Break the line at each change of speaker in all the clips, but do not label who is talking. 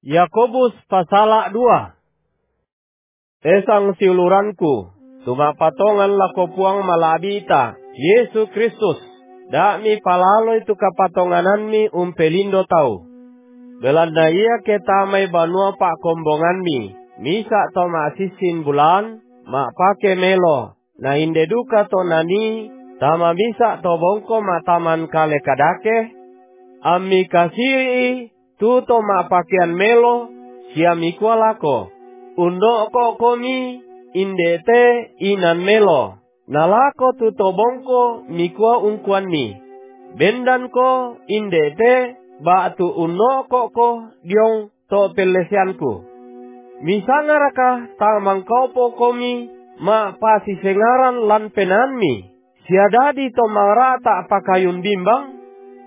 Yakobus pasala 2. Esang siuluranku, tumapatongan lako puang malabita, Yesu Kristus, mi palalo itu kapatonganan mi umpelindo tau. Belanda ia ketamay banua pak kombongan mi, misa to maasisin bulan, mak pake melo, na indeduka to nani, tama misa to bongko mataman kale kadake, ami kasiri, tuto mak pakean melo, siami kualako, undo ko komi, indete inan melo, nalako tuto bongko mikua ungkuan ni, bendan ko indete, batu undo ko diong to pelesianku. Misangaraka tamang kaupo komi, ma pasi sengaran lan penanmi, siadadi to marata pakayun bimbang,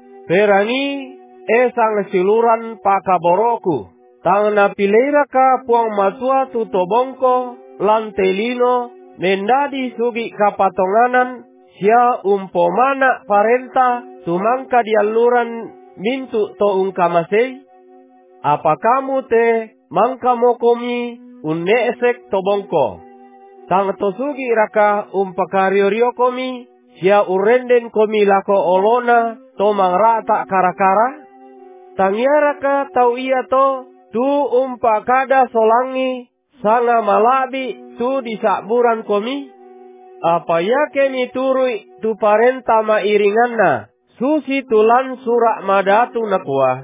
perangi esang siluran pakaboroku, tang napiliraka puang matua tutobongko, lan telino, mendadi sugi kapatonganan, sia umpomana parenta, tumangka dialuran mintu to ungkamasei, apa kamu te, mangka mokomi, unesek tobongko, tang tosugi raka umpakario komi, sia urenden komi lako olona, to mangrata karakara, tangiaraka tau iya to, tu umpakada solangi, sanga malabi, tu disaburan komi, apa ya kemi turui, tu parenta mairinganna, susi tulan surak madatu nakua.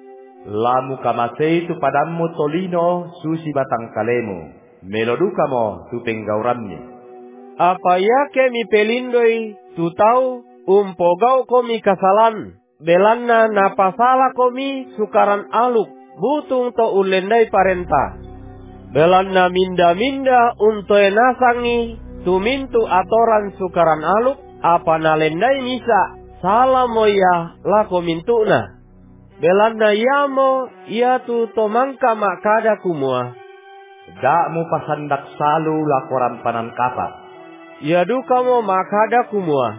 Lamu kamasei tu padamu tolino, susi batang kalemu, melodukamo tu penggauranni.
Apa ya kemi pelindoi, tu tau, umpogau komi kasalan, belanna napasala komi sukaran aluk, butung to ulendai parenta. Belanna minda-minda untoe nasangi, tumintu atoran sukaran aluk, apa nalendai misa, salah moya lako mintuna. Belanna yamo, ia tu tomangka makada kumua.
Dakmu pasandak salu lakoran panan kapat.
Ya duka mo makada kumua.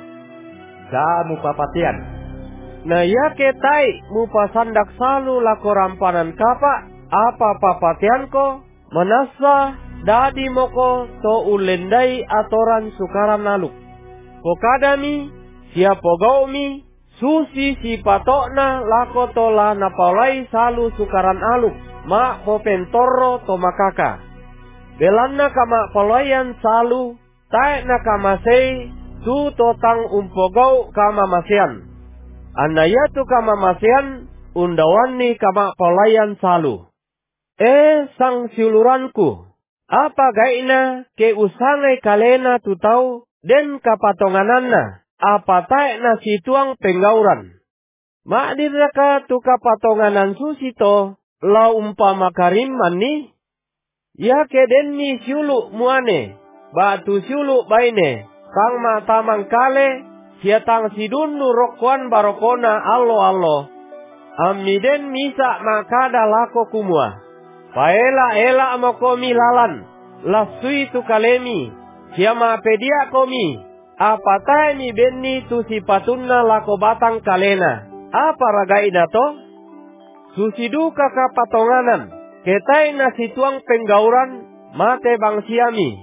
Dakmu papatian.
Na ya ketai mu pasandak salu lakoran panan kapa, apa papatian ko? Manasa dadi moko to ulendai atoran sukaran naluk. Kokadami, siapa gaumi, susi si patokna lako tola napalai salu sukaran aluk, ma popentoro to makaka. Belanna kama palayan salu, tae na kamasei, tu totang umpogau kama masian. Anayatu kama masian, undawani kama palayan salu. Sang siuluranku, apa gaina ke usangai kalena tu tau, den kapatongananna, apa tae na situang penggauran. Makdiraka tu kapatonganan susito, la umpama karim mani, ya ke den ni siulu muane, batu siulu baine, kang matamang kale, siatang sidundu rokwan barokona allo, ammi den misa makada lako kumua. Paela mokomi lalan, lasui tu kalemi, siama pedia komi, apa tae ni benni tu sipatunna lako batang kalena, apa ragaina to? Susiduka kapatonganan, ketai na situang penggauran, mate bang siami.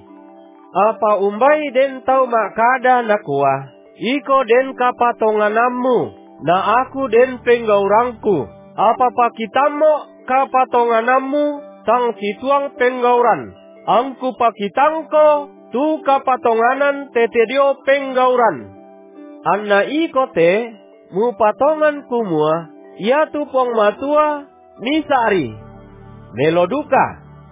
Apa umbai den tau makada nakua, iko den kapatonganammu, na aku den penggauranku, apa pakitamo kapatonganammu, tang situang penggauran, angku pakitangko, tu kapatonganan tetedio penggauran. Anna ikote, mu patongan kumua, ia tu pong matua, misari, meloduka.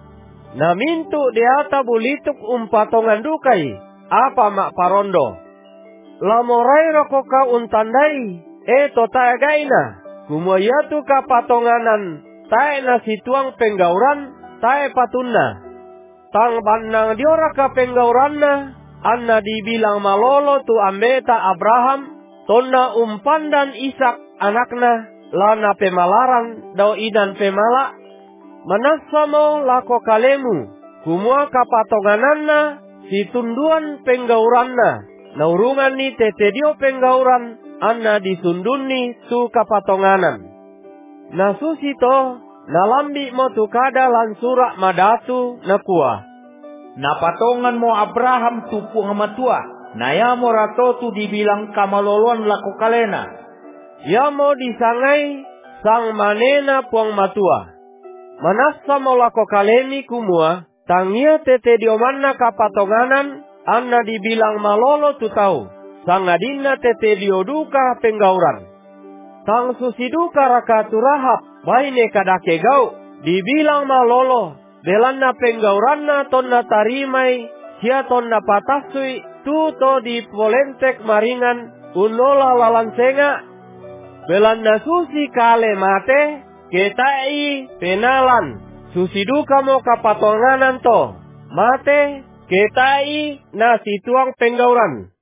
Na mintu deata bulituk patongan dukai, apa mak parondo. Lamorai rokoka untandai, to taagaina, kumua ia tu kapatonganan, tae na situang penggauran, tae patunna. Tang banang dioraka penggauranna, anna dibilang malolo tu ambeta Abraham, tonna umpandan Ishak anakna, lana pemalaran dau idan pemala. Manasamo lako kalemu, kumua kapatongananna, situnduan penggauranna, naurungan ni tetedio penggauran, anna disunduni tu kapatonganan. Nasusito, nalambi mo tu kada lan surak madatu nakua.
Napatongan mo Abraham tupu ngamatua. Naya mo rato tu dibilang kamaloluan lako kalena.
Ya mo disangai sang manena puang matua. Manasa mo lako kalemi kumua. Tangia tete diomanna kapatonganan. Anna dibilang malolo tu tau. Sang adina tete dioduka penggauran. Tang susiduka raka turahap. Baine kadake gau. Dibilang malolo. Belanna penggauranna tonna tarimai. Sia tonna patasui. Tuto di polentek maringan. Unola lalansenga. Belanna susi kale mate. Ketai penalan. Susiduka mo kapatonganan to. Mate. Ketai na situang penggauran.